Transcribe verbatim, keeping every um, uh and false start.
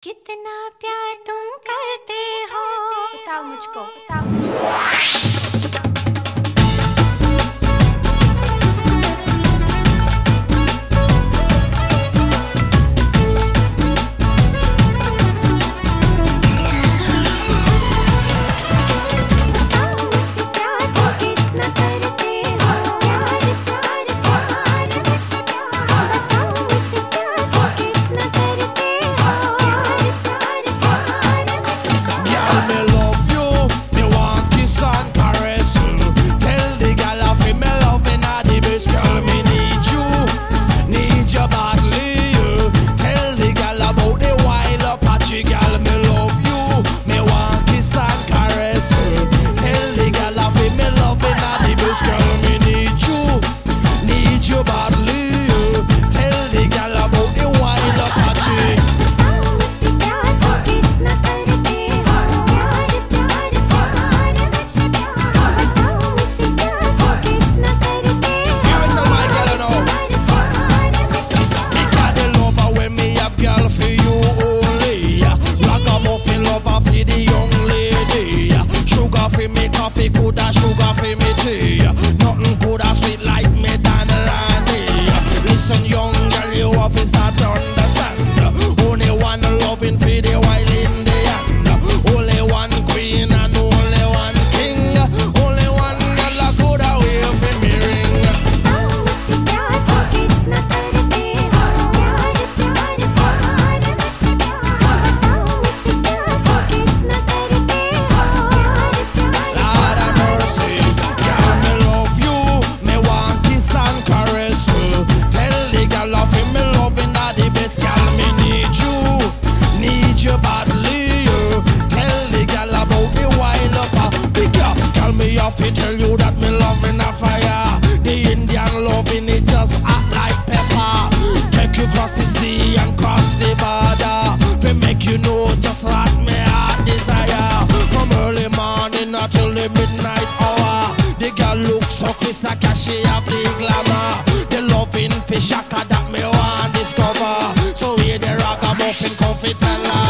कितना प्यार तुम करते हो, बताओ मुझको, बताओ मुझको। Coffee good as sugar for me tea. Nothing good as sweet like me than Randy. Listen young girl, you have to start to understand. Only one loving for the while in the hand. Only one queen and only one king. Only one girl a good away for me ring. Fi tell you that me loving a fire. The Indian loving it just hot like pepper. Take you cross the sea and cross the border. Fi make you know just what me heart desire. From early morning until the midnight hour. The girl look so crisp like she have the glamour. The loving fi shaka that me want discover. So here the ragamuffin come fi tell her.